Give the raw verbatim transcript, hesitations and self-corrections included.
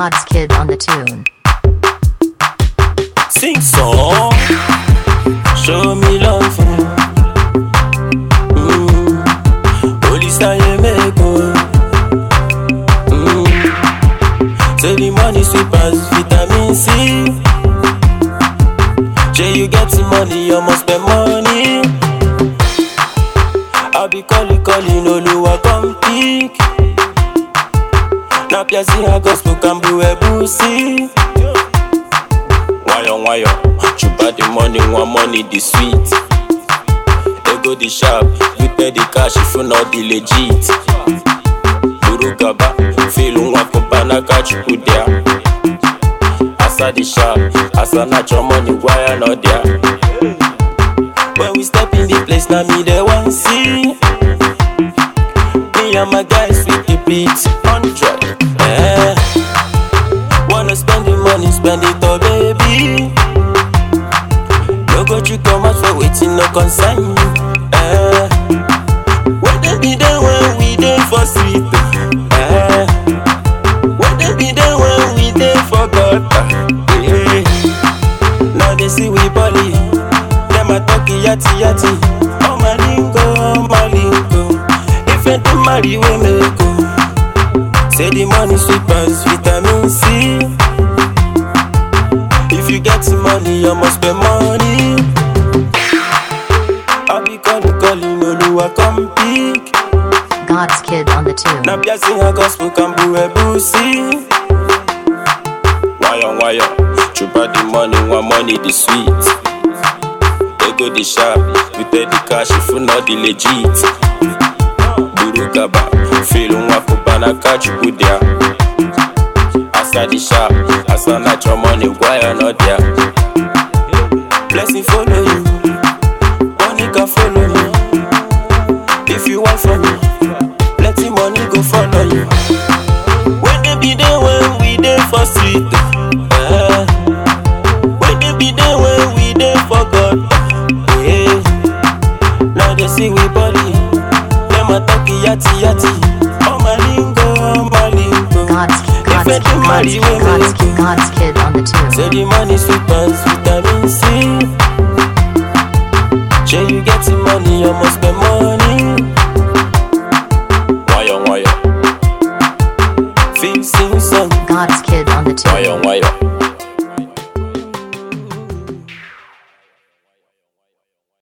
God's Kid on the tune. Sing song, show me love. Mm. Police I make mm. Say the money sweet as vitamin C. Jay, you get the money, you must spend money. I'll be calling, calling, Oluwa come pick. Na piazi ha gospel can be a pussy. Wayo, wayo, chupa the money, one money the sweet. They go the shop, you pay the cash if you not the legit. Buru gaba, feel unwa kubana catch you there. Asa the shop, asa natural money, why not there? When we step in the place, now me they want see. Me and my guys with the beat on track. Eh. Wanna spend the money, spend it all, baby. No go you come out for waiting, no concern you. Eh. When they be there when we there for sweet. Eh. When they be there when we there for God. Eh. Now they see we body. Them a talkie yati yati. Oh my lingo, oh my lingo. If you don't marry, we make go. Say the money sweet as vitamin C. If you get the money, you must spend money. I'll be calling, calling, Oluwa come pick. God's Kid on the tune. Na piazi ha gospel can be a pussy. Wayo, wayo, chupa the money, one money the sweet. They go the shop, you pay the cash if you not the legit. Buru gaba, feel unwa kubana catch you there. Asa the shop, asa natural money, why you not there? Blessing follow you, money can follow me. If you want from me, let the money go follow you. When they be there when we there for street. Uh, when they be there when we there for God. Yeah. Now they see we body. Them a talkie yati yati. Oh my lingo, oh my lingo. God's, God's, Kid, God's, Kid, God's, Kid, God's Kid on the tune. Say the money sweet as vitamin C. Jay, you get the money, you must spend money.